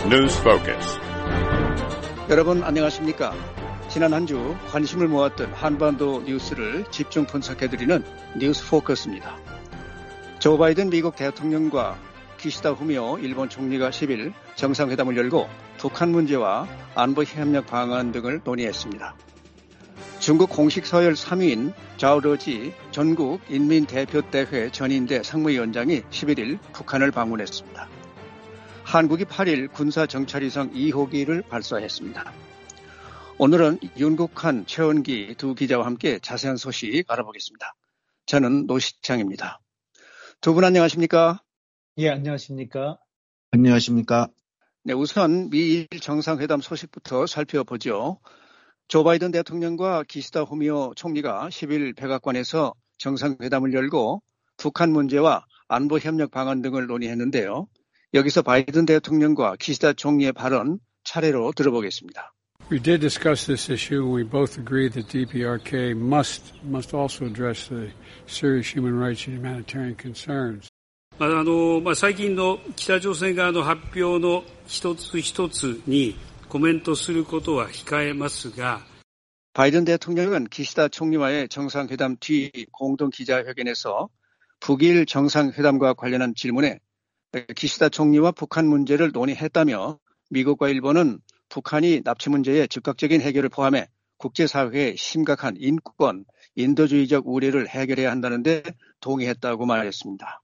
News Focus. 여러분 안녕하십니까? 지난 한 주 관심을 모았던 한반도 뉴스를 집중 분석해드리는 뉴스 포커스입니다. 조 바이든 미국 대통령과 기시다 후미오 일본 총리가 10일 정상회담을 열고 북한 문제와 안보 협력 방안 등을 논의했습니다. 중국 공식 서열 3위인 자오러지 전국 인민대표대회 전인대 상무위원장이 11일 북한을 방문했습니다. 한국이 8일 군사정찰위성 2호기를 발사했습니다. 오늘은 윤국한, 최원기 두 기자와 함께 자세한 소식 알아보겠습니다. 저는 노시창입니다. 두 분 안녕하십니까? 예, 안녕하십니까? 안녕하십니까? 네, 우선 미일 정상회담 소식부터 살펴보죠. 조 바이든 대통령과 기시다 후미오 총리가 10일 백악관에서 정상회담을 열고 북한 문제와 안보 협력 방안 등을 논의했는데요. 여기서 바이든 대통령과 기시다 총리의 발언 차례로 들어보겠습니다. We did discuss this issue. We both agree that DPRK must also address the serious human rights and humanitarian concerns. 最近の北朝鮮側の発表の一つ一つにコメントすることは控えますが 바이든 대통령은 기시다 총리와의 정상회담 뒤 공동 기자회견에서 북일 정상회담과 관련한 질문에 기시다 총리와 북한 문제를 논의했다며 미국과 일본은 북한이 납치 문제의 즉각적인 해결을 포함해 국제사회의 심각한 인권, 인도주의적 우려를 해결해야 한다는 데 동의했다고 말했습니다.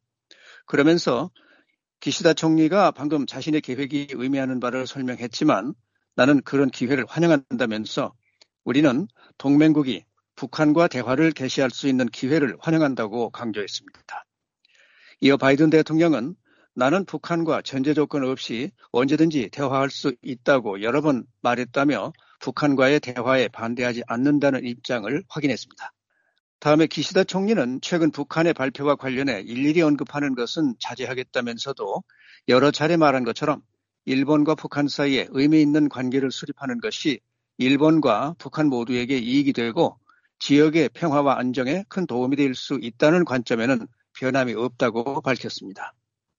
그러면서 기시다 총리가 방금 자신의 계획이 의미하는 바를 설명했지만 나는 그런 기회를 환영한다면서 우리는 동맹국이 북한과 대화를 개시할 수 있는 기회를 환영한다고 강조했습니다. 이어 바이든 대통령은 나는 북한과 전제 조건 없이 언제든지 대화할 수 있다고 여러 번 말했다며 북한과의 대화에 반대하지 않는다는 입장을 확인했습니다. 다음에 기시다 총리는 최근 북한의 발표와 관련해 일일이 언급하는 것은 자제하겠다면서도 여러 차례 말한 것처럼 일본과 북한 사이에 의미 있는 관계를 수립하는 것이 일본과 북한 모두에게 이익이 되고 지역의 평화와 안정에 큰 도움이 될 수 있다는 관점에는 변함이 없다고 밝혔습니다.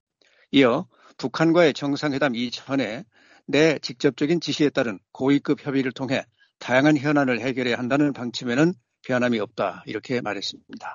이어 북한과의 정상회담 이전에 내 직접적인 지시에 따른 고위급 협의를 통해 다양한 현안을 해결해야 한다는 방침에는 변함이 없다 이렇게 말했습니다.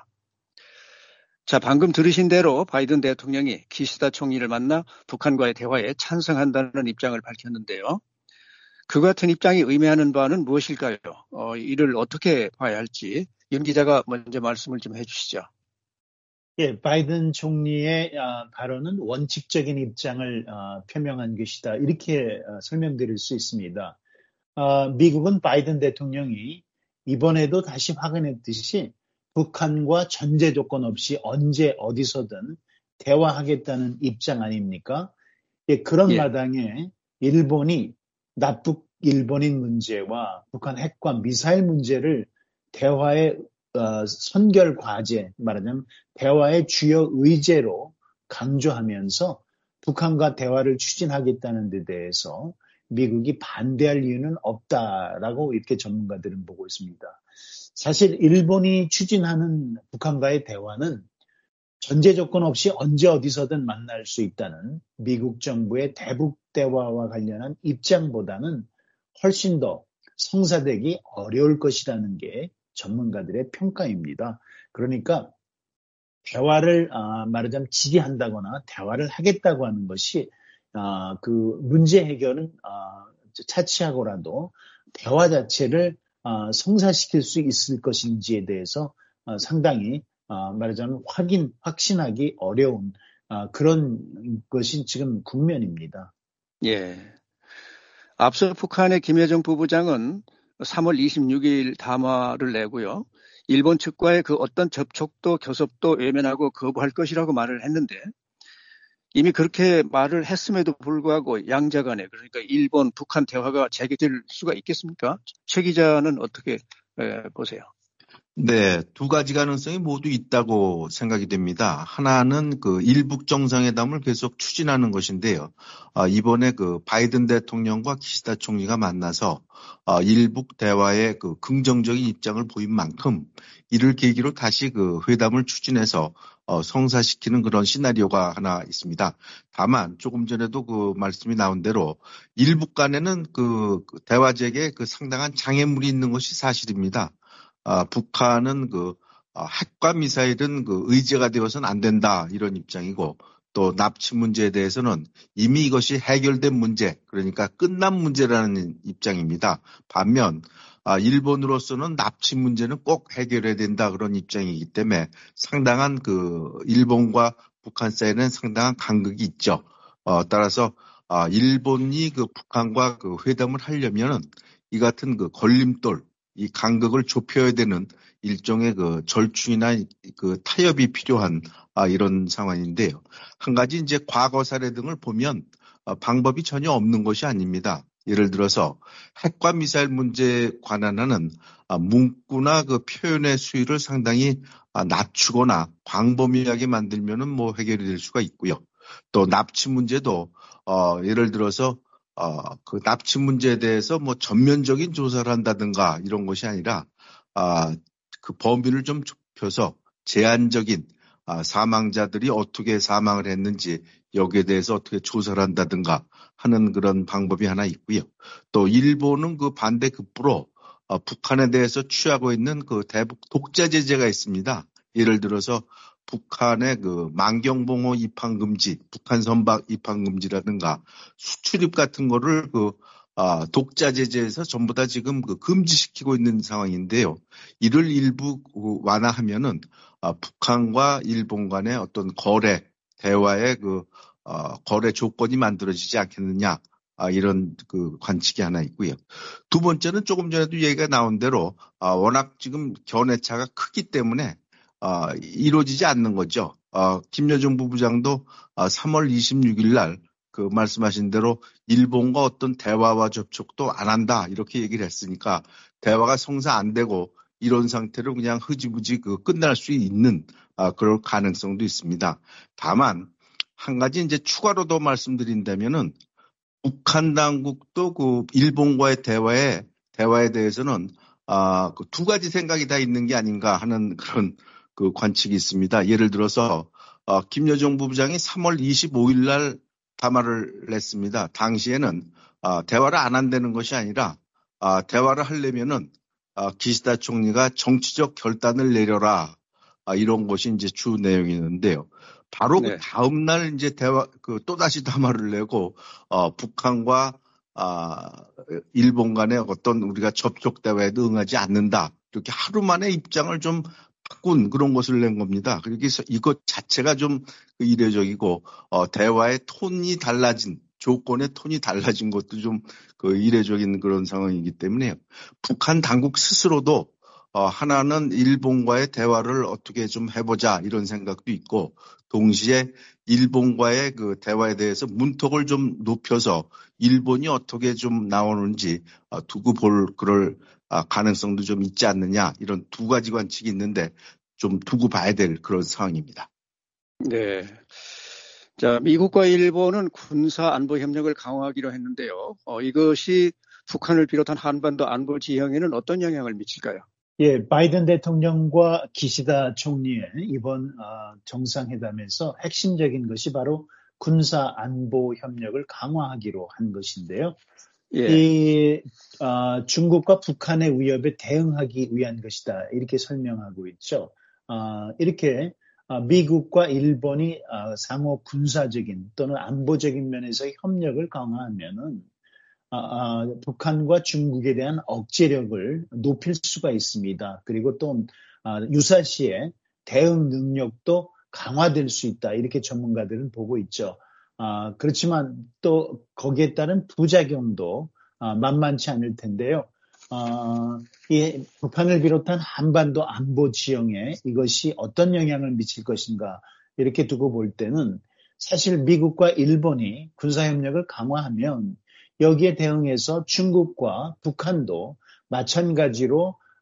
자, 방금 들으신 대로 바이든 대통령이 기시다 총리를 만나 북한과의 대화에 찬성한다는 입장을 밝혔는데요. 그 같은 입장이 의미하는 바는 무엇일까요? 이를 어떻게 봐야 할지 윤 기자가 먼저 말씀을 좀 해주시죠. 예, 바이든 총리의 발언은 원칙적인 입장을 표명한 것이다. 이렇게 설명드릴 수 있습니다. 미국은 바이든 대통령이 이번에도 다시 확인했듯이 북한과 전제 조건 없이 언제 어디서든 대화하겠다는 입장 아닙니까? 예, 그런 마당에 일본이 남북 일본인 문제와 북한 핵과 미사일 문제를 대화의 선결 과제, 말하자면 대화의 주요 의제로 강조하면서 북한과 대화를 추진하겠다는 데 대해서 미국이 반대할 이유는 없다라고 이렇게 전문가들은 보고 있습니다. 사실 일본이 추진하는 북한과의 대화는 전제 조건 없이 언제 어디서든 만날 수 있다는 미국 정부의 대북 대화와 관련한 입장보다는 훨씬 더 성사되기 어려울 것이라는 게 전문가들의 평가입니다. 그러니까 대화를 말하자면 지지한다거나 대화를 하겠다고 하는 것이 그 문제 해결은 차치하고라도 대화 자체를 성사시킬 수 있을 것인지에 대해서 상당히 말하자면 확신하기 어려운 그런 것이 지금 국면입니다. 예. 앞서 북한의 김여정 부부장은 3월 26일 담화를 내고요. 일본 측과의 그 어떤 접촉도 교섭도 외면하고 거부할 것이라고 말을 했는데 이미 그렇게 말을 했음에도 불구하고 양자 간에 그러니까 일본, 북한 대화가 재개될 수가 있겠습니까? 최 기자는 어떻게 보세요? 네, 두 가지 가능성이 모두 있다고 생각이 됩니다. 하나는 그 일북 정상회담을 계속 추진하는 것인데요. 이번에 그 바이든 대통령과 기시다 총리가 만나서 일북 대화에 그 긍정적인 입장을 보인 만큼 이를 계기로 다시 그 회담을 추진해서 성사시키는 그런 시나리오가 하나 있습니다. 다만 조금 전에도 그 말씀이 나온 대로 일북 간에는 그 대화 재개에 그 상당한 장애물이 있는 것이 사실입니다. 북한은 그 핵과 미사일은 그 의제가 되어서는 안 된다 이런 입장이고 또 납치 문제에 대해서는 이미 이것이 해결된 문제 그러니까 끝난 문제라는 입장입니다. 반면 일본으로서는 납치 문제는 꼭 해결해야 된다 그런 입장이기 때문에 상당한 그 일본과 북한 사이에는 상당한 간극이 있죠. 따라서 일본이 그 북한과 그 회담을 하려면은 이 같은 그 걸림돌 이 간극을 좁혀야 되는 일종의 그 절충이나 그 타협이 필요한 이런 상황인데요. 한 가지 이제 과거 사례 등을 보면 방법이 전혀 없는 것이 아닙니다. 예를 들어서 핵과 미사일 문제에 관한 문구나 그 표현의 수위를 상당히 낮추거나 광범위하게 만들면은 뭐 해결이 될 수가 있고요. 또 납치 문제도 예를 들어서 그 납치 문제에 대해서 뭐 전면적인 조사를 한다든가 이런 것이 아니라 그 범위를 좀 좁혀서 제한적인 사망자들이 어떻게 사망을 했는지 여기에 대해서 어떻게 조사를 한다든가 하는 그런 방법이 하나 있고요. 또 일본은 그 반대급부로 북한에 대해서 취하고 있는 그 대북 독자 제재가 있습니다. 예를 들어서 북한의 그 만경봉호 입항 금지, 북한 선박 입항 금지라든가 수출입 같은 거를 그 독자 제재에서 전부 다 지금 그 금지시키고 있는 상황인데요. 이를 일부 완화하면은 북한과 일본 간의 어떤 거래 대화의 그 거래 조건이 만들어지지 않겠느냐. 이런 그 관측이 하나 있고요. 두 번째는 조금 전에도 얘기가 나온 대로 워낙 지금 견해차가 크기 때문에 이루어지지 않는 거죠. 김여정 부부장도 3월 26일 날 그 말씀하신 대로 일본과 어떤 대화와 접촉도 안 한다 이렇게 얘기를 했으니까 대화가 성사 안 되고 이런 상태로 그냥 흐지부지 그 끝날 수 있는 그럴 가능성도 있습니다. 다만 한 가지 이제 추가로 더 말씀드린다면은 북한 당국도 그 일본과의 대화에 대해서는 그 두 가지 생각이 다 있는 게 아닌가 하는 그런 그 관측이 있습니다. 예를 들어서 김여정 부부장이 3월 25일 날 담화를 냈습니다. 당시에는 대화를 안 한다는 것이 아니라 대화를 하려면은 기시다 총리가 정치적 결단을 내려라 이런 것이 이제 주 내용이었는데요. 바로 네. 그 다음 날 이제 또다시 담화를 내고 북한과 일본 간의 어떤 우리가 접촉 대화에도 응하지 않는다. 이렇게 하루 만에 입장을 좀 바꾼 그런 것을 낸 겁니다. 그래서 이것 자체가 좀 이례적이고 대화의 톤이 달라진 조건의 톤이 달라진 것도 좀 그 이례적인 그런 상황이기 때문에 북한 당국 스스로도 하나는 일본과의 대화를 어떻게 좀 해보자 이런 생각도 있고 동시에 일본과의 그 대화에 대해서 문턱을 좀 높여서 일본이 어떻게 좀 나오는지 두고 볼 그럴 가능성도 좀 있지 않느냐 이런 두 가지 관측이 있는데 좀 두고 봐야 될 그런 상황입니다. 네. 자, 미국과 일본은 군사 안보 협력을 강화하기로 했는데요. 이것이 북한을 비롯한 한반도 안보 지형에는 어떤 영향을 미칠까요? 예, 바이든 대통령과 기시다 총리의 이번 정상회담에서 핵심적인 것이 바로 군사 안보 협력을 강화하기로 한 것인데요. 예. 중국과 북한의 위협에 대응하기 위한 것이다. 이렇게 설명하고 있죠. 이렇게 미국과 일본이 상호 군사적인 또는 안보적인 면에서 협력을 강화하면은 북한과 중국에 대한 억제력을 높일 수가 있습니다. 그리고 또 유사시에 대응 능력도 강화될 수 있다. 이렇게 전문가들은 보고 있죠. 그렇지만 또 거기에 따른 부작용도 만만치 않을 텐데요. 이 북한을 비롯한 한반도 안보 지형에 이것이 어떤 영향을 미칠 것인가 이렇게 두고 볼 때는 사실 미국과 일본이 군사협력을 강화하면 여기에 대응해서 중국과 북한도 마찬가지로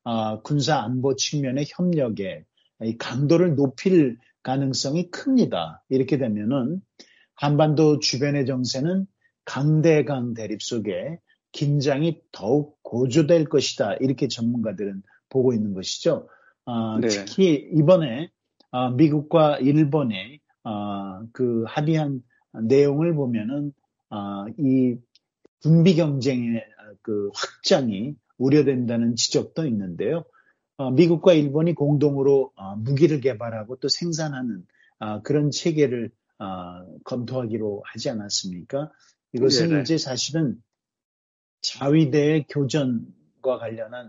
군사 안보 측면의 협력에 이 강도를 높일 가능성이 큽니다. 이렇게 되면은 한반도 주변의 정세는 강대강 대립 속에 긴장이 더욱 고조될 것이다. 이렇게 전문가들은 보고 있는 것이죠. 네. 특히 이번에 미국과 일본의 그 합의한 내용을 보면은 이 군비 경쟁의 그 확장이 우려된다는 지적도 있는데요. 미국과 일본이 공동으로 무기를 개발하고 또 생산하는 그런 체계를 검토하기로 하지 않았습니까? 이것은 네네. 이제 사실은 자위대의 교전과 관련한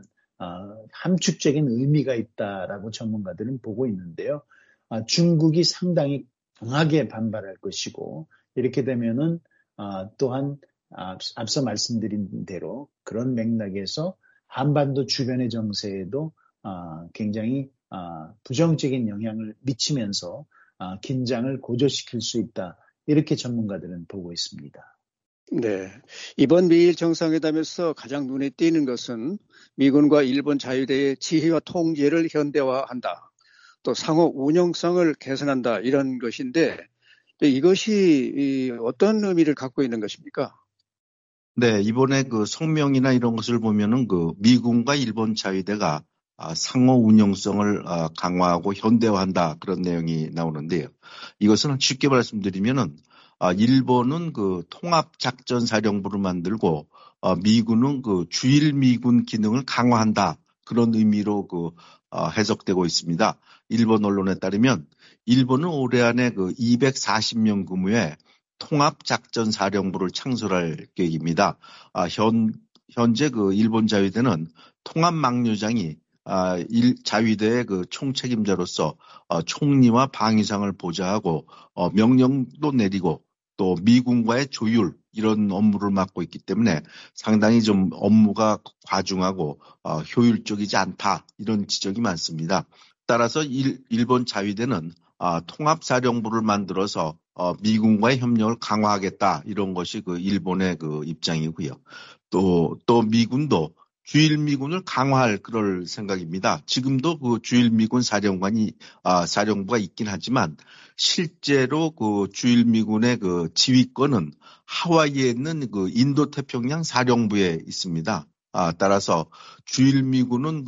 함축적인 의미가 있다라고 전문가들은 보고 있는데요. 중국이 상당히 강하게 반발할 것이고 이렇게 되면은 또한 앞서 말씀드린 대로 그런 맥락에서 한반도 주변의 정세에도 굉장히 부정적인 영향을 미치면서 긴장을 고조시킬 수 있다. 이렇게 전문가들은 보고 있습니다. 네. 이번 미일 정상회담에서 가장 눈에 띄는 것은 미군과 일본 자위대의 지휘와 통제를 현대화한다. 또 상호 운영성을 개선한다. 이런 것인데 이것이 어떤 의미를 갖고 있는 것입니까? 네, 이번에 그 성명이나 이런 것을 보면은 그 미군과 일본 자위대가 상호 운용성을 강화하고 현대화한다 그런 내용이 나오는데요. 이것은 쉽게 말씀드리면은 일본은 그 통합작전사령부를 만들고 미군은 그 주일미군 기능을 강화한다 그런 의미로 그 해석되고 있습니다. 일본 언론에 따르면 일본은 올해 안에 그 240명 규모의 통합작전사령부를 창설할 계획입니다. 현재 그 일본 자위대는 통합망료장이 자위대의 그 총책임자로서 총리와 방위상을 보좌하고 명령도 내리고 또 미군과의 조율 이런 업무를 맡고 있기 때문에 상당히 좀 업무가 과중하고 효율적이지 않다 이런 지적이 많습니다. 따라서 일본 자위대는 통합사령부를 만들어서 미군과의 협력을 강화하겠다 이런 것이 그 일본의 그 입장이고요. 또 미군도 주일미군을 강화할 그럴 생각입니다. 지금도 그 주일미군 사령부가 있긴 하지만 실제로 그 주일미군의 그 지휘권은 하와이에 있는 그 인도태평양 사령부에 있습니다. 따라서 주일미군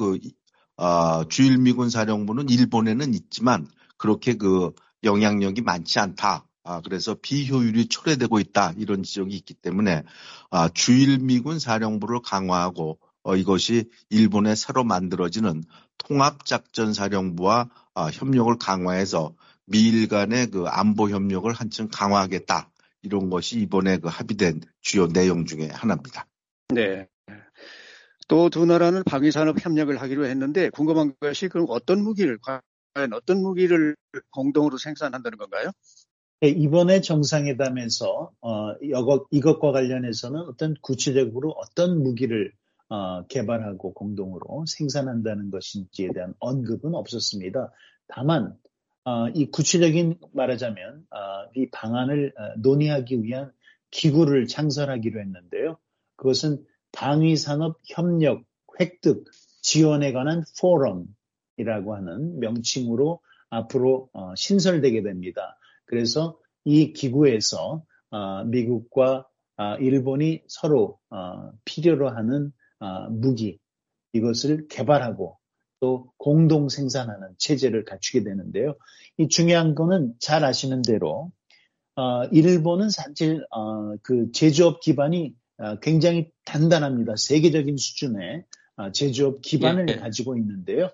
사령부는 일본에는 있지만 그렇게 그 영향력이 많지 않다. 그래서 비효율이 초래되고 있다. 이런 지적이 있기 때문에 주일미군 사령부를 강화하고 이것이 일본에 새로 만들어지는 통합작전사령부와 협력을 강화해서 미일 간의 그 안보 협력을 한층 강화하겠다. 이런 것이 이번에 그 합의된 주요 내용 중에 하나입니다. 네. 또 두 나라는 방위산업 협력을 하기로 했는데 궁금한 것이 그럼 과연 어떤 무기를 공동으로 생산한다는 건가요? 네, 이번에 정상회담에서 이것과 관련해서는 어떤 구체적으로 어떤 무기를 개발하고 공동으로 생산한다는 것인지에 대한 언급은 없었습니다. 다만 이 구체적인 말하자면 이 방안을 논의하기 위한 기구를 창설하기로 했는데요. 그것은 방위산업 협력 획득 지원에 관한 포럼이라고 하는 명칭으로 앞으로 신설되게 됩니다. 그래서 이 기구에서 미국과 일본이 서로 필요로 하는 무기 이것을 개발하고 또 공동 생산하는 체제를 갖추게 되는데요. 이 중요한 거는 잘 아시는 대로 일본은 사실 그 제조업 기반이 굉장히 단단합니다. 세계적인 수준의 제조업 기반을 가지고 있는데요.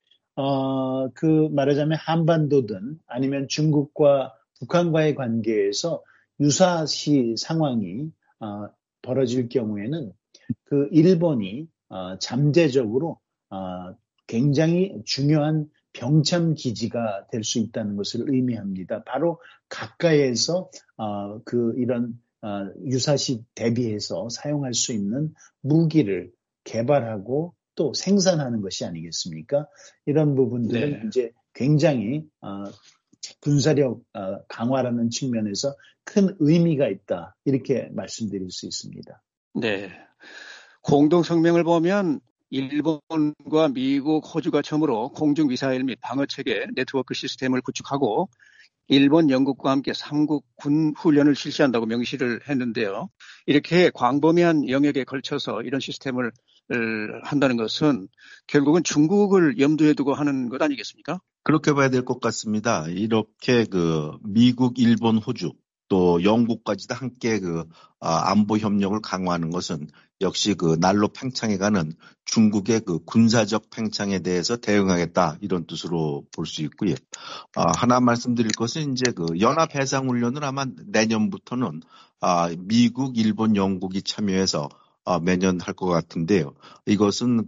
그 말하자면 한반도든 아니면 중국과 북한과의 관계에서 유사시 상황이 벌어질 경우에는 그 일본이 잠재적으로 굉장히 중요한 병참 기지가 될 수 있다는 것을 의미합니다. 바로 가까이에서 이런 유사시 대비해서 사용할 수 있는 무기를 개발하고 또 생산하는 것이 아니겠습니까? 이런 부분들은 이제 굉장히 군사력 강화라는 측면에서 큰 의미가 있다. 이렇게 말씀드릴 수 있습니다. 네. 공동 성명을 보면 일본과 미국, 호주가 처음으로 공중 미사일 및 방어 체계 네트워크 시스템을 구축하고 일본, 영국과 함께 3국 군 훈련을 실시한다고 명시를 했는데요. 이렇게 광범위한 영역에 걸쳐서 이런 시스템을 한다는 것은 결국은 중국을 염두에 두고 하는 것 아니겠습니까? 그렇게 봐야 될 것 같습니다. 이렇게 미국, 일본, 호주 또 영국까지도 함께 안보 협력을 강화하는 것은 역시 날로 팽창해가는 중국의 군사적 팽창에 대해서 대응하겠다 이런 뜻으로 볼 수 있고요. 하나 말씀드릴 것은 이제 연합 해상 훈련을 아마 내년부터는 미국, 일본, 영국이 참여해서 매년 할 것 같은데요. 이것은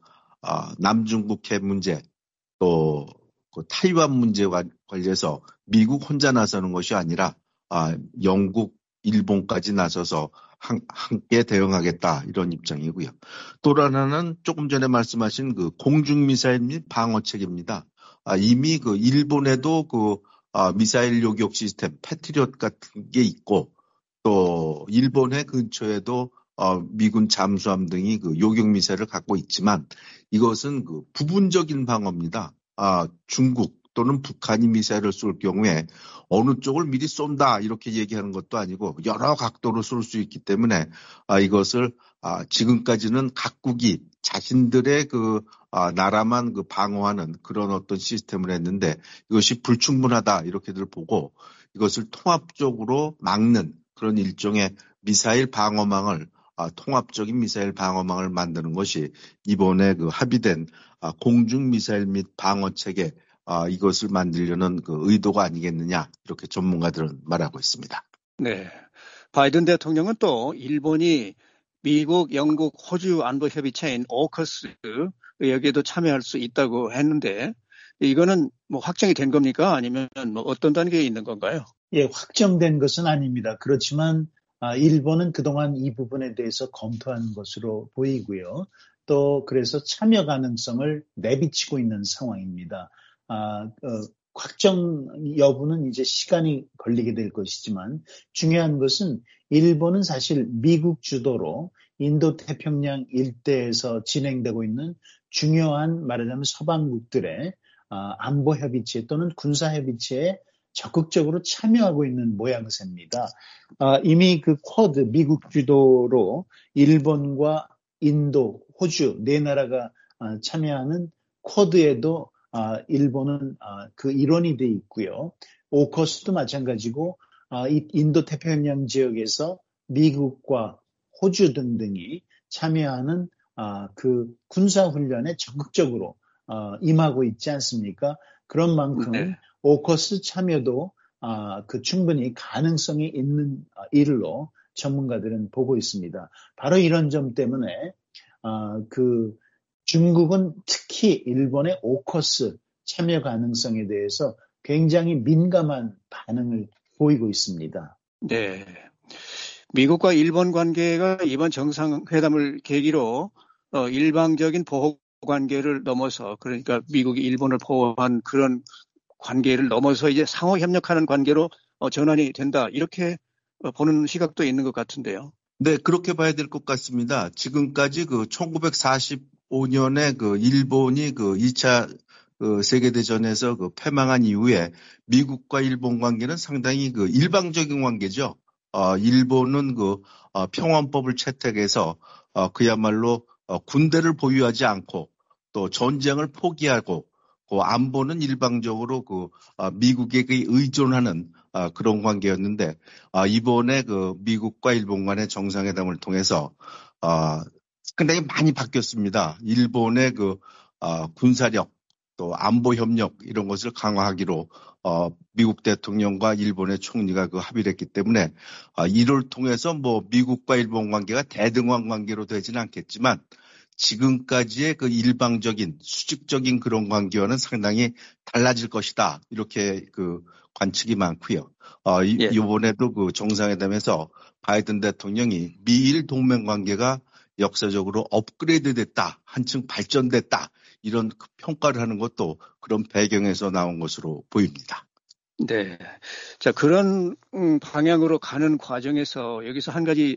남중국 해 문제 또 타이완 문제와 관련해서 미국 혼자 나서는 것이 아니라 영국, 일본까지 나서서 함께 대응하겠다 이런 입장이고요. 또 하나는 조금 전에 말씀하신 공중미사일 및 방어체계입니다. 이미 일본에도 미사일 요격 시스템 패트리엇 같은 게 있고 또 일본의 근처에도 미군 잠수함 등이 요격 미사일을 갖고 있지만 이것은 부분적인 방어입니다. 중국 또는 북한이 미사일을 쏠 경우에 어느 쪽을 미리 쏜다 이렇게 얘기하는 것도 아니고 여러 각도로 쏠 수 있기 때문에 이것을 지금까지는 각국이 자신들의 나라만 방어하는 그런 어떤 시스템을 했는데 이것이 불충분하다 이렇게들 보고 이것을 통합적으로 막는 그런 일종의 미사일 방어망을 통합적인 미사일 방어망을 만드는 것이 이번에 합의된 공중 미사일 및 방어 체계 이것을 만들려는 의도가 아니겠느냐 이렇게 전문가들은 말하고 있습니다. 네, 바이든 대통령은 또 일본이 미국, 영국, 호주 안보 협의체인 오커스 여기에도 참여할 수 있다고 했는데 이거는 확정이 된 겁니까? 아니면 어떤 단계에 있는 건가요? 예, 확정된 것은 아닙니다. 그렇지만 일본은 그동안 이 부분에 대해서 검토하는 것으로 보이고요. 또 그래서 참여 가능성을 내비치고 있는 상황입니다. 확정 여부는 이제 시간이 걸리게 될 것이지만 중요한 것은 일본은 사실 미국 주도로 인도태평양 일대에서 진행되고 있는 중요한 말하자면 서방국들의 안보협의체 또는 군사협의체에 적극적으로 참여하고 있는 모양새입니다. 이미 쿼드 미국 주도로 일본과 인도, 호주 네 나라가 참여하는 쿼드에도 일본은 그 일원이 돼 있고요. 오커스도 마찬가지고 인도태평양 지역에서 미국과 호주 등등이 참여하는 그 군사훈련에 적극적으로 임하고 있지 않습니까? 그런 만큼 네. 오커스 참여도 충분히 가능성이 있는 일로 전문가들은 보고 있습니다. 바로 이런 점 때문에 중국은 특히 일본의 오커스 참여 가능성에 대해서 굉장히 민감한 반응을 보이고 있습니다. 네. 미국과 일본 관계가 이번 정상회담을 계기로 일방적인 보호 관계를 넘어서 그러니까 미국이 일본을 보호한 그런 관계를 넘어서 이제 상호 협력하는 관계로 전환이 된다. 이렇게 보는 시각도 있는 것 같은데요. 네, 그렇게 봐야 될 것 같습니다. 지금까지 1945년에 일본이 2차 세계대전에서 패망한 이후에 미국과 일본 관계는 상당히 일방적인 관계죠. 일본은 평원법을 채택해서 그야말로 군대를 보유하지 않고 또 전쟁을 포기하고 안보는 일방적으로 미국에게 의존하는 그런 관계였는데 이번에 미국과 일본 간의 정상회담을 통해서 상당히 많이 바뀌었습니다. 일본의 군사력 또 안보 협력 이런 것을 강화하기로 미국 대통령과 일본의 총리가 합의를 했기 때문에 이를 통해서 미국과 일본 관계가 대등한 관계로 되지는 않겠지만 지금까지의 일방적인 수직적인 그런 관계와는 상당히 달라질 것이다. 이렇게 관측이 많고요. 이번에도 정상회담에서 바이든 대통령이 미일 동맹 관계가 역사적으로 업그레이드 됐다. 한층 발전됐다. 이런 평가를 하는 것도 그런 배경에서 나온 것으로 보입니다. 네. 자, 그런 방향으로 가는 과정에서 여기서 한 가지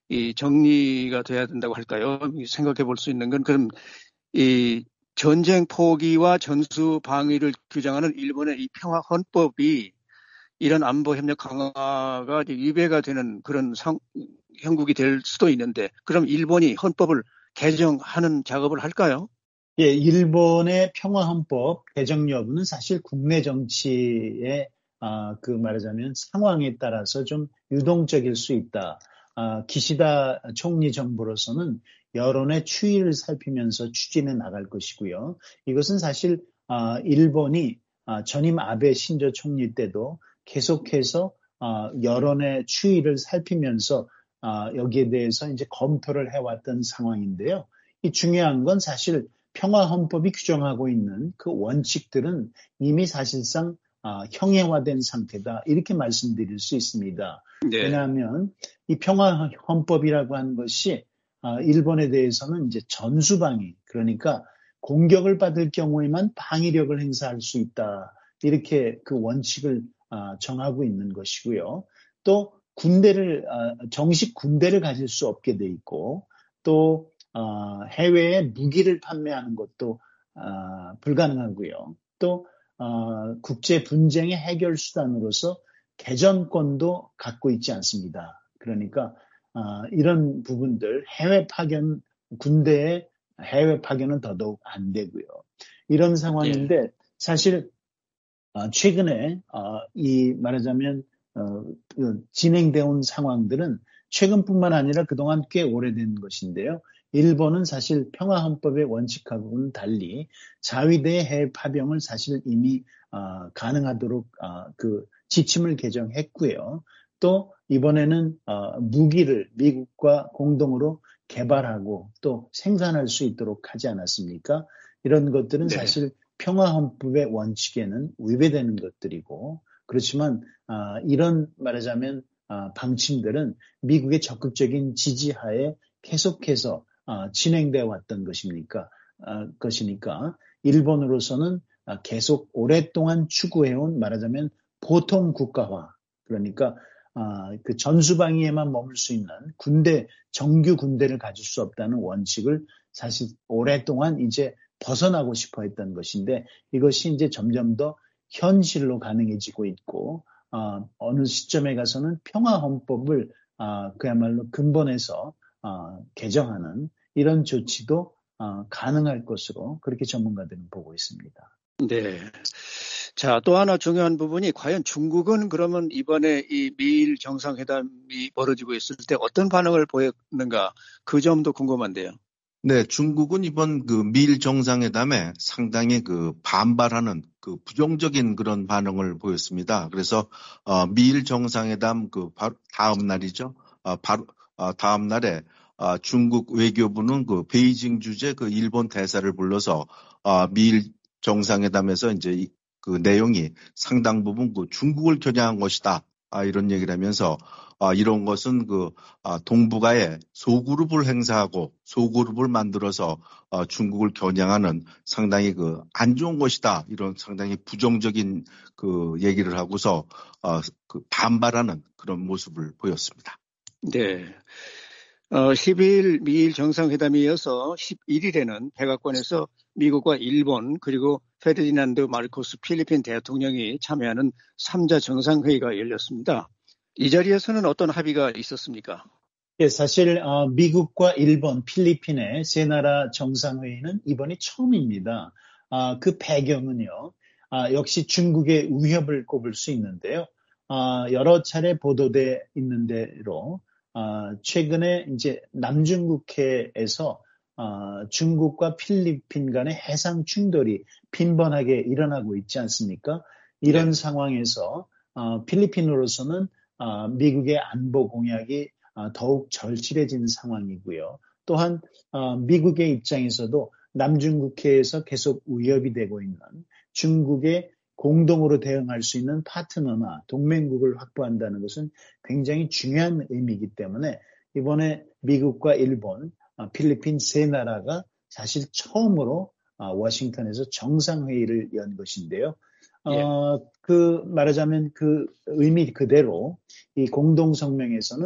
이 정리가 돼야 된다고 할까요? 생각해 볼 수 있는 건 그럼 이 전쟁 포기와 전수 방위를 규정하는 일본의 이 평화 헌법이 이런 안보 협력 강화가 위배가 되는 그런 형국이 될 수도 있는데 그럼 일본이 헌법을 개정하는 작업을 할까요? 예, 일본의 평화헌법 개정 여부는 사실 국내 정치의 그 말하자면 상황에 따라서 좀 유동적일 수 있다. 기시다 총리 정부로서는 여론의 추이를 살피면서 추진해 나갈 것이고요. 이것은 사실 일본이 전임 아베 신조 총리 때도 계속해서 여론의 추이를 살피면서 여기에 대해서 이제 검토를 해왔던 상황인데요. 이 중요한 건 사실 평화헌법이 규정하고 있는 그 원칙들은 이미 사실상 형해화된 상태다. 이렇게 말씀드릴 수 있습니다. 네. 왜냐하면 이 평화헌법이라고 하는 것이 일본에 대해서는 이제 전수방위, 그러니까 공격을 받을 경우에만 방위력을 행사할 수 있다. 이렇게 그 원칙을 정하고 있는 것이고요. 또 정식 군대를 가질 수 없게 돼 있고 또 해외에 무기를 판매하는 것도 불가능하고요. 또 국제 분쟁의 해결 수단으로서 개전권도 갖고 있지 않습니다. 그러니까 이런 부분들 군대의 해외 파견은 더더욱 안 되고요. 이런 상황인데 사실 최근에 이 말하자면 진행되어 온 상황들은 최근뿐만 아니라 그동안 꽤 오래된 것인데요. 일본은 사실 평화헌법의 원칙하고는 달리 자위대의 해외 파병을 사실 이미 가능하도록 그 지침을 개정했고요. 또 이번에는 무기를 미국과 공동으로 개발하고 또 생산할 수 있도록 하지 않았습니까? 이런 것들은 네. 사실 평화헌법의 원칙에는 위배되는 것들이고 그렇지만 이런 말하자면 방침들은 미국의 적극적인 지지하에 계속해서 진행되어 왔던 것이니까 일본으로서는 계속 오랫동안 추구해온 말하자면 보통 국가화 그러니까 그 전수방위에만 머물 수 있는 정규 군대를 가질 수 없다는 원칙을 사실 오랫동안 이제 벗어나고 싶어 했던 것인데 이것이 이제 점점 더 현실로 가능해지고 있고 어느 시점에 가서는 평화헌법을 그야말로 근본에서 개정하는 이런 조치도 가능할 것으로 그렇게 전문가들은 보고 있습니다. 네. 자, 또 하나 중요한 부분이 과연 중국은 그러면 이번에 이 미일 정상회담이 벌어지고 있을 때 어떤 반응을 보였는가 그 점도 궁금한데요. 네, 중국은 이번 그 미일 정상회담에 상당히 그 반발하는 그 부정적인 그런 반응을 보였습니다. 그래서 미일 정상회담 그 바로 다음 날이죠. 다음 날에 중국 외교부는 그 베이징 주재 그 일본 대사를 불러서 미일 정상회담에서 이제 그 내용이 상당 부분 그 중국을 겨냥한 것이다. 이런 얘기를 하면서 이런 것은 그 동북아에 소그룹을 행사하고 소그룹을 만들어서 중국을 겨냥하는 상당히 그 안 좋은 것이다. 이런 상당히 부정적인 그 얘기를 하고서 그 반발하는 그런 모습을 보였습니다. 네. 12일 미일 정상회담에 이어서 11일에는 백악관에서 미국과 일본 그리고 페르디난드 마르코스 필리핀 대통령이 참여하는 3자 정상회의가 열렸습니다. 이 자리에서는 어떤 합의가 있었습니까? 예, 사실 미국과 일본, 필리핀의 세 나라 정상회의는 이번이 처음입니다. 그 배경은요. 역시 중국의 위협을 꼽을 수 있는데요. 여러 차례 보도돼 있는 대로 최근에 이제 남중국해에서 중국과 필리핀 간의 해상 충돌이 빈번하게 일어나고 있지 않습니까? 이런 상황에서 필리핀으로서는 미국의 안보 공약이 더욱 절실해진 상황이고요. 또한 미국의 입장에서도 남중국해에서 계속 위협이 되고 있는 중국의 공동으로 대응할 수 있는 파트너나 동맹국을 확보한다는 것은 굉장히 중요한 의미이기 때문에 이번에 미국과 일본, 필리핀 세 나라가 사실 처음으로 워싱턴에서 정상회의를 연 것인데요. 그 말하자면 그 의미 그대로 이 공동성명에서는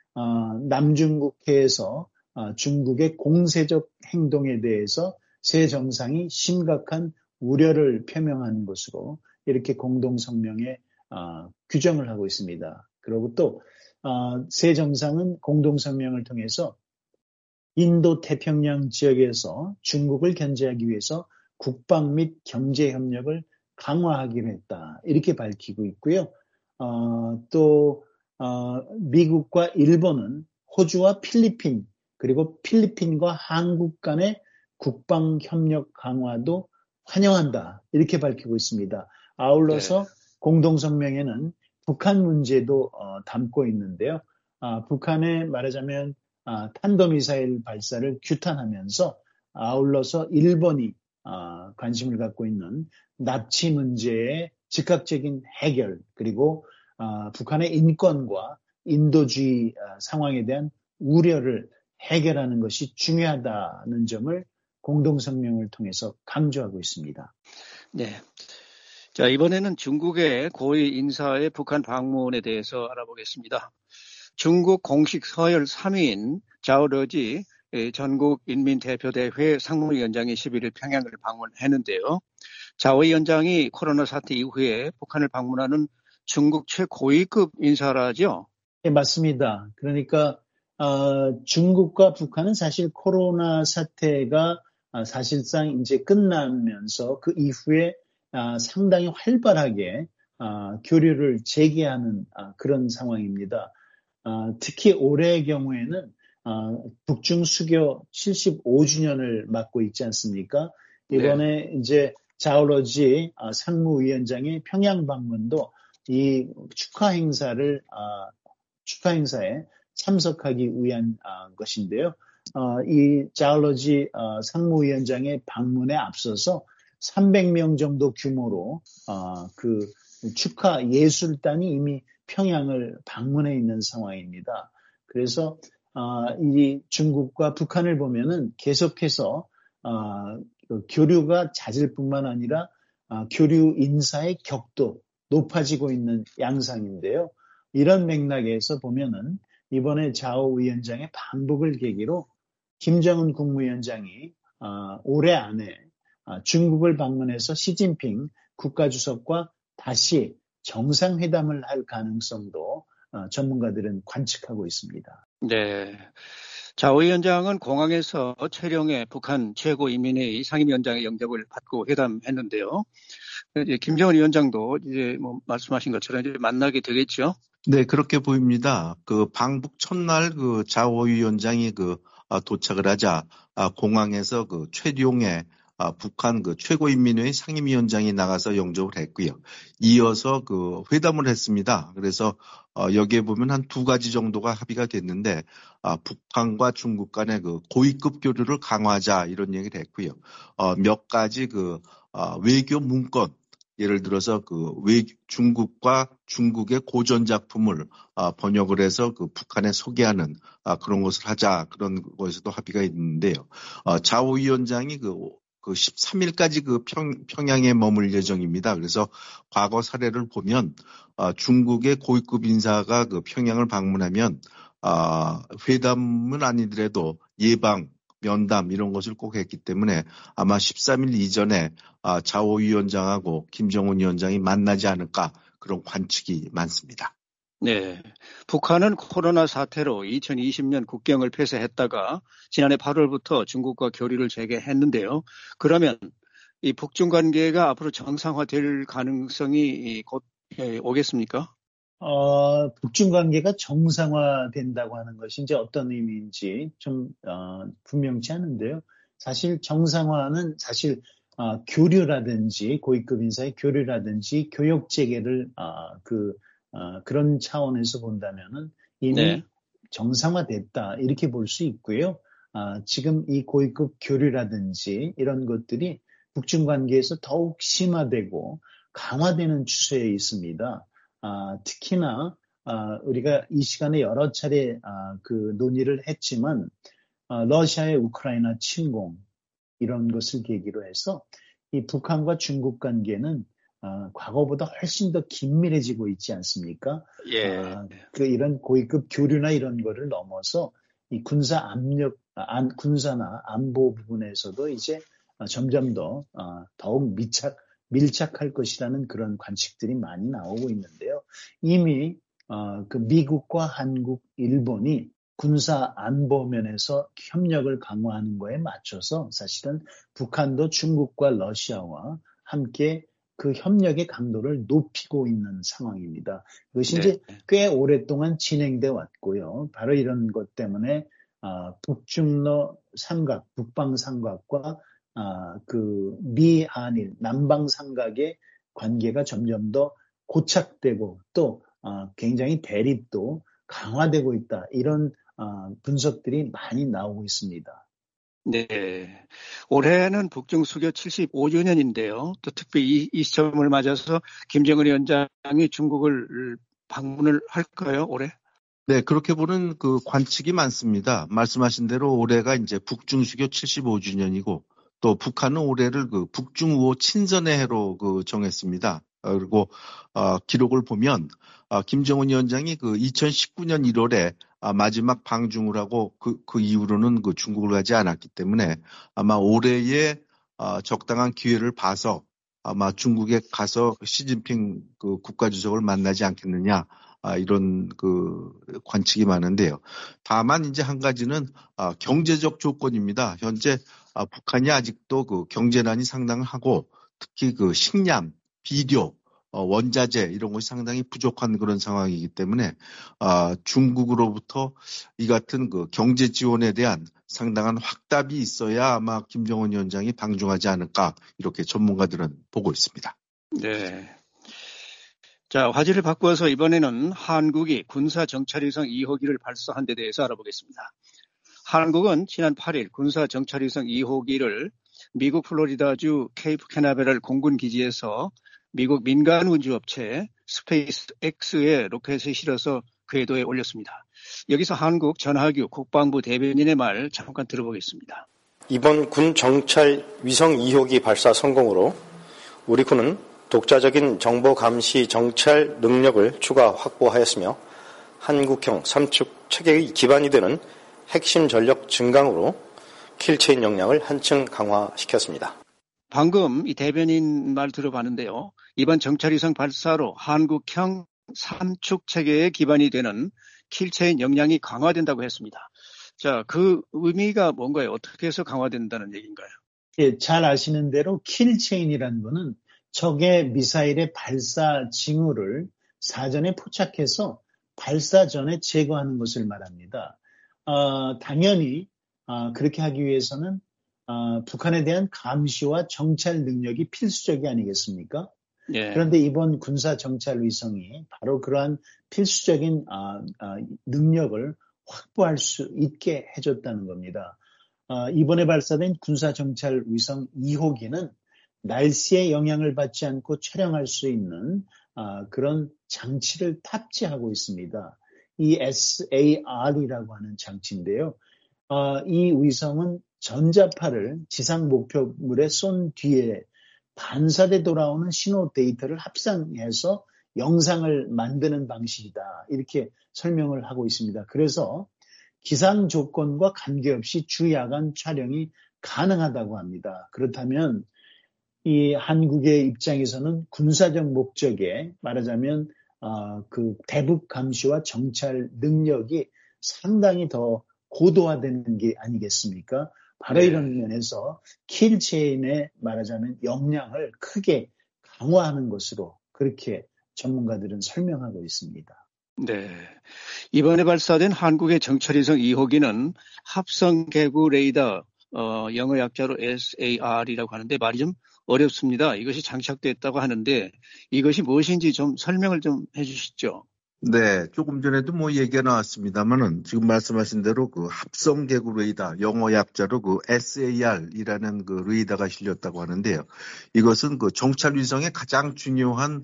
남중국해에서 중국의 공세적 행동에 대해서 세 정상이 심각한 우려를 표명하는 것으로 이렇게 공동성명에 규정을 하고 있습니다. 그리고 또 세 정상은 공동성명을 통해서 인도 태평양 지역에서 중국을 견제하기 위해서 국방 및 경제 협력을 강화하기로 했다. 이렇게 밝히고 있고요. 또 미국과 일본은 호주와 필리핀 그리고 필리핀과 한국 간의 국방 협력 강화도 환영한다. 이렇게 밝히고 있습니다. 아울러서 공동성명에는 북한 문제도 담고 있는데요. 북한의 말하자면 탄도미사일 발사를 규탄하면서 아울러서 일본이 관심을 갖고 있는 납치 문제의 즉각적인 해결 그리고 북한의 인권과 인도주의 상황에 대한 우려를 해결하는 것이 중요하다는 점을 공동성명을 통해서 강조하고 있습니다. 네. 자, 이번에는 중국의 고위 인사의 북한 방문에 대해서 알아보겠습니다. 중국 공식 서열 3위인 자오러지 전국인민대표대회 상무위원장이 11일 평양을 방문했는데요. 자오 위원장이 코로나 사태 이후에 북한을 방문하는 중국 최고위급 인사라죠? 네, 맞습니다. 그러니까 중국과 북한은 사실 코로나 사태가 사실상 이제 끝나면서 그 이후에 상당히 활발하게 교류를 재개하는 그런 상황입니다. 특히 올해의 경우에는 북중 수교 75주년을 맞고 있지 않습니까? 이번에 이제 자오러지 상무위원장의 평양 방문도 이 축하 행사에 참석하기 위한 것인데요. 이 자오러지 상무위원장의 방문에 앞서서 300명 정도 규모로 그 축하 예술단이 이미 평양을 방문해 있는 상황입니다. 그래서 이 중국과 북한을 보면은 계속해서 교류가 잦을 뿐만 아니라 교류 인사의 격도 높아지고 있는 양상인데요. 이런 맥락에서 보면은 이번에 자오 위원장의 방북을 계기로 김정은 국무위원장이 올해 안에 중국을 방문해서 시진핑 국가주석과 다시 정상회담을 할 가능성도 전문가들은 관측하고 있습니다. 네. 자오 위원장은 공항에서 최룡해 북한 최고인민회의 상임위원장의 영접을 받고 회담했는데요. 이제 김정은 위원장도 이제 말씀하신 것처럼 이제 만나게 되겠죠? 네, 그렇게 보입니다. 그 방북 첫날 그 자오 위원장이 도착을 하자 공항에서 그 최룡해 북한 그 최고인민회의 상임위원장이 나가서 영접을 했고요. 이어서 그 회담을 했습니다. 그래서 여기에 보면 한 두 가지 정도가 합의가 됐는데 북한과 중국 간의 그 고위급 교류를 강화하자 이런 얘기를 했고요. 몇 가지 외교 문건 예를 들어서 중국과 중국의 고전 작품을 번역을 해서 북한에 소개하는 그런 것을 하자 그런 것에도 합의가 있는데요. 자오 위원장이 13일까지 평양에 머물 예정입니다. 그래서 과거 사례를 보면 중국의 고위급 인사가 평양을 방문하면 회담은 아니더라도 예방, 면담 이런 것을 꼭 했기 때문에 아마 13일 이전에 자오 위원장하고 김정은 위원장이 만나지 않을까 그런 관측이 많습니다. 네, 북한은 코로나 사태로 2020년 국경을 폐쇄했다가 지난해 8월부터 중국과 교류를 재개했는데요. 그러면 이 북중 관계가 앞으로 정상화될 가능성이 곧 오겠습니까? 북중 관계가 정상화된다고 하는 것이 이제 어떤 의미인지 좀 분명치 않은데요. 사실 정상화는 사실 교류라든지 고위급 인사의 교류라든지 교역 재개를 그런 차원에서 본다면은 이미 정상화됐다 이렇게 볼 수 있고요. 지금 이 고위급 교류라든지 이런 것들이 북중 관계에서 더욱 심화되고 강화되는 추세에 있습니다. 특히나 우리가 이 시간에 여러 차례 논의를 했지만 러시아의 우크라이나 침공 이런 것을 계기로 해서 이 북한과 중국 관계는 과거보다 훨씬 더 긴밀해지고 있지 않습니까? 예. 이런 고위급 교류나 이런 거를 넘어서 이 군사 압력, 군사나 안보 부분에서도 이제 점점 더 더욱 밀착할 것이라는 그런 관측들이 많이 나오고 있는데요. 이미 그 미국과 한국, 일본이 군사 안보 면에서 협력을 강화하는 거에 맞춰서 사실은 북한도 중국과 러시아와 함께 그 협력의 강도를 높이고 있는 상황입니다. 이것이 이제 꽤 오랫동안 진행돼 왔고요. 바로 이런 것 때문에 북중러 삼각, 북방 삼각과 그 미한일, 남방 삼각의 관계가 점점 더 고착되고 또 굉장히 대립도 강화되고 있다. 이런 분석들이 많이 나오고 있습니다. 네. 올해는 북중 수교 75주년인데요. 또 특히 이 시점을 맞아서 김정은 위원장이 중국을 방문을 할까요, 올해? 네, 그렇게 보는 그 관측이 많습니다. 말씀하신 대로 올해가 이제 북중 수교 75주년이고 또 북한은 올해를 그 북중 우호 친선의 해로 정했습니다. 그리고 기록을 보면 김정은 위원장이 그 2019년 1월에 마지막 방중을 하고 그 이후로는 그 중국을 가지 않았기 때문에 아마 올해에 적당한 기회를 봐서 아마 중국에 가서 시진핑 그 국가주석을 만나지 않겠느냐 이런 그 관측이 많은데요. 다만 이제 한 가지는 경제적 조건입니다. 현재 북한이 아직도 그 경제난이 상당하고 특히 그 식량, 비료, 원자재 이런 것이 상당히 부족한 그런 상황이기 때문에 중국으로부터 이 같은 그 경제 지원에 대한 상당한 확답이 있어야 아마 김정은 위원장이 방중하지 않을까 이렇게 전문가들은 보고 있습니다. 네. 자, 화제를 바꾸어서 이번에는 한국이 군사 정찰위성 2호기를 발사한 데 대해서 알아보겠습니다. 한국은 지난 8일 군사 정찰위성 2호기를 미국 플로리다주 케이프 캐나베럴 공군 기지에서 미국 민간 운주업체 스페이스X의 로켓에 실어서 궤도에 올렸습니다. 여기서 한국 전하규 국방부 대변인의 말 잠깐 들어보겠습니다. 이번 군 정찰 위성 2호기 발사 성공으로 우리 군은 독자적인 정보 감시 정찰 능력을 추가 확보하였으며 한국형 삼축 체계의 기반이 되는 핵심 전력 증강으로 킬체인 역량을 한층 강화시켰습니다. 방금 이 대변인 말 들어봤는데요. 이번 정찰위성 발사로 한국형 삼축 체계의 기반이 되는 킬체인 역량이 강화된다고 했습니다. 자, 그 의미가 뭔가요? 어떻게 해서 강화된다는 얘기인가요? 예, 잘 아시는 대로 킬체인이라는 거는 적의 미사일의 발사 징후를 사전에 포착해서 발사 전에 제거하는 것을 말합니다. 당연히 그렇게 하기 위해서는 북한에 대한 감시와 정찰 능력이 필수적이 아니겠습니까? 예. 그런데 이번 군사 정찰 위성이 바로 그러한 필수적인 능력을 확보할 수 있게 해줬다는 겁니다. 이번에 발사된 군사 정찰 위성 2호기는 날씨의 영향을 받지 않고 촬영할 수 있는 그런 장치를 탑재하고 있습니다. 이 SAR이라고 하는 장치인데요. 이 위성은 전자파를 지상 목표물에 쏜 뒤에 반사돼 돌아오는 신호 데이터를 합성해서 영상을 만드는 방식이다. 이렇게 설명을 하고 있습니다. 그래서 기상 조건과 관계없이 주야간 촬영이 가능하다고 합니다. 그렇다면 이 한국의 입장에서는 군사적 목적에 말하자면 그 대북 감시와 정찰 능력이 상당히 더 고도화되는 게 아니겠습니까? 바로 이런 면에서 킬체인의 말하자면 역량을 크게 강화하는 것으로 그렇게 전문가들은 설명하고 있습니다. 네. 이번에 발사된 한국의 정찰위성 2호기는 합성개구 레이더, 영어 약자로 SAR이라고 하는데 말이 좀 어렵습니다. 이것이 장착됐다고 하는데 이것이 무엇인지 좀 설명을 좀 해주시죠. 네, 조금 전에도 뭐 얘기가 나왔습니다만은 지금 말씀하신 대로 그 합성 개구 레이더, 영어 약자로 그 SAR이라는 그 레이더가 실렸다고 하는데요. 이것은 그 정찰 위성의 가장 중요한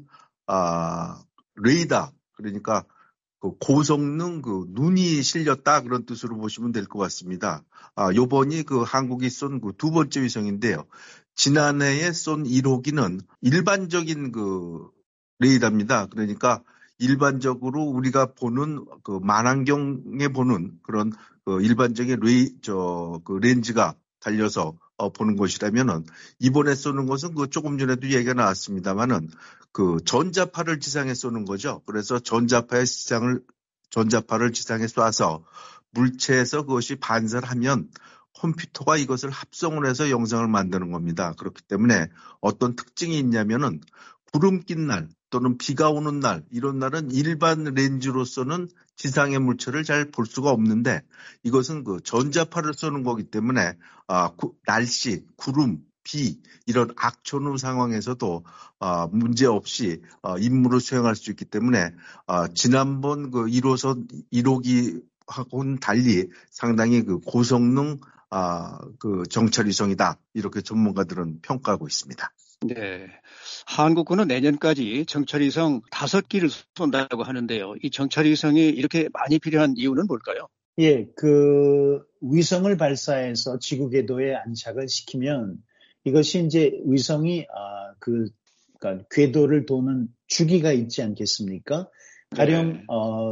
레이더, 그러니까 그 고성능 그 눈이 실렸다 그런 뜻으로 보시면 될 것 같습니다. 요번이 그 한국이 쏜 그 두 번째 위성인데요. 지난해에 쏜 1호기는 일반적인 그 레이더입니다. 그러니까 일반적으로 우리가 보는 그 만안경에 보는 그런 그 일반적인 그 렌즈가 달려서 보는 것이라면은 이번에 쏘는 것은 그 조금 전에도 얘기가 나왔습니다만은 그 전자파를 지상에 쏘는 거죠. 그래서 전자파를 지상에 쏴서 물체에서 그것이 반사하면 컴퓨터가 이것을 합성을 해서 영상을 만드는 겁니다. 그렇기 때문에 어떤 특징이 있냐면은 구름 낀 날 또는 비가 오는 날 이런 날은 일반 렌즈로서는 지상의 물체를 잘 볼 수가 없는데 이것은 그 전자파를 쏘는 거기 때문에 날씨, 구름, 비 이런 악천후 상황에서도 문제 없이 임무를 수행할 수 있기 때문에 지난번 그 1호기하고는 달리 상당히 그 고성능 그 정찰위성이다 이렇게 전문가들은 평가하고 있습니다. 네, 한국군은 내년까지 정찰위성 5기를 쏜다고 하는데요. 이 정찰위성이 이렇게 많이 필요한 이유는 뭘까요? 예, 그 위성을 발사해서 지구 궤도에 안착을 시키면 이것이 이제 위성이 그러니까 궤도를 도는 주기가 있지 않겠습니까? 가령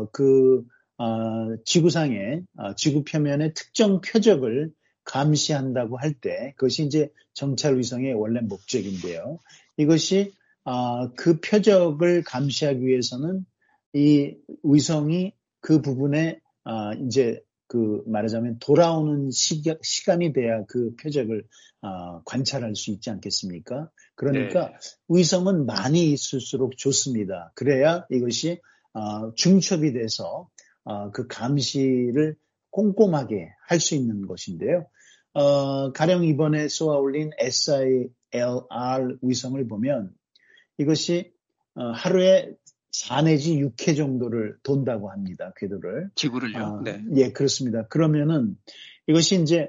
지구상의 지구 표면의 특정 표적을 감시한다고 할 때 그것이 이제 정찰 위성의 원래 목적인데요. 이것이 그 표적을 감시하기 위해서는 이 위성이 그 부분에 이제 그 말하자면 돌아오는 시간이 돼야 그 표적을 관찰할 수 있지 않겠습니까? 그러니까 위성은 많이 있을수록 좋습니다. 그래야 이것이 중첩이 돼서 그 감시를 꼼꼼하게 할 수 있는 것인데요. 가령 이번에 쏘아 올린 SILR 위성을 보면 이것이 하루에 4 내지 6회 정도를 돈다고 합니다. 궤도를. 지구를요? 네. 예, 그렇습니다. 그러면은 이것이 이제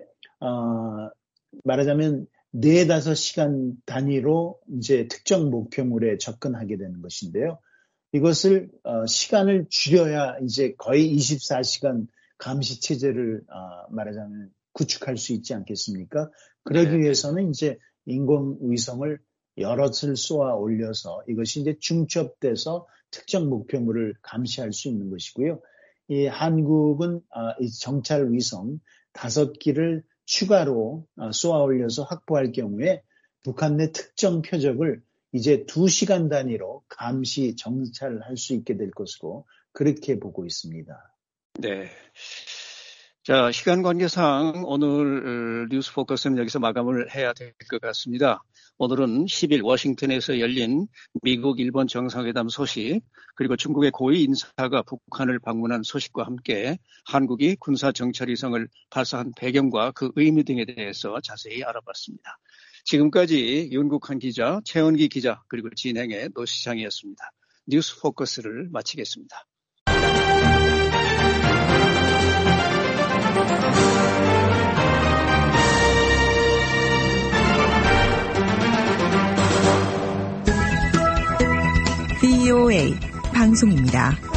말하자면 4-5시간 단위로 이제 특정 목표물에 접근하게 되는 것인데요. 이것을 시간을 줄여야 이제 거의 24시간 감시 체제를 말하자면 구축할 수 있지 않겠습니까? 그러기 위해서는 이제 인공위성을 여럿을 쏘아 올려서 이것이 이제 중첩돼서 특정 목표물을 감시할 수 있는 것이고요. 이 한국은 이 정찰 위성 5기를 추가로 쏘아 올려서 확보할 경우에 북한 내 특정 표적을 이제 2시간 단위로 감시 정찰할 수 있게 될 것으로 그렇게 보고 있습니다. 네. 자, 시간 관계상 오늘 뉴스 포커스는 여기서 마감을 해야 될 것 같습니다. 오늘은 10일 워싱턴에서 열린 미국, 일본 정상회담 소식, 그리고 중국의 고위 인사가 북한을 방문한 소식과 함께 한국이 군사 정찰위성을 발사한 배경과 그 의미 등에 대해서 자세히 알아봤습니다. 지금까지 윤국한 기자, 최원기 기자, 그리고 진행의 노시창이었습니다. 뉴스 포커스를 마치겠습니다. VOA 방송입니다.